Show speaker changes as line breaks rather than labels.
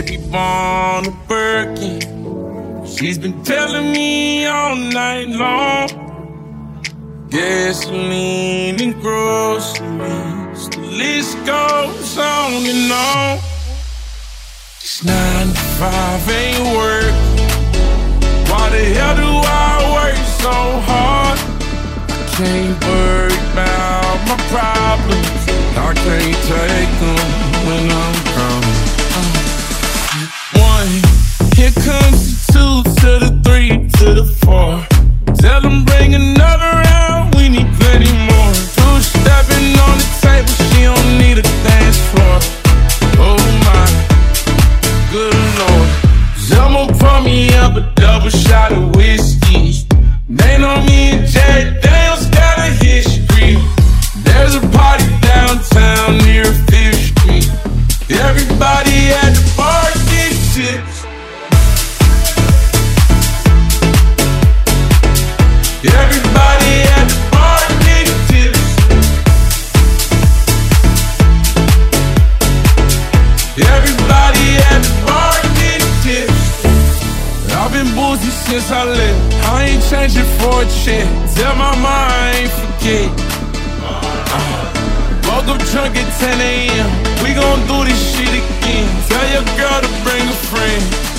baby born a Birkin. She's been telling me all night long. Gasoline and groceries, the list goes on and on. This 9 to 5 ain't work. Why the hell do I work so hard? I can't worry about my problems. I can't take them when I'm gone. 1, here comes the 2 to the 3 to the 4. Tell them bring another round, we need plenty more. 2 stepping on the table, she don't need a dance floor. Oh my, good Lord. Someone pour me up a double shot of whiskey. They know me and Jack Daniels got a history. There's a party downtown near 5th Street. Everybody at the bar gets tips. Everybody at the bar gets tips. Everybody at the bar gets tips. I've been boozy since I left. I ain't changing for a check. Tell my mom I ain't forget. Woke up drunk at 10 a.m. We gon' do this shit again. Tell your girl to bring a friend.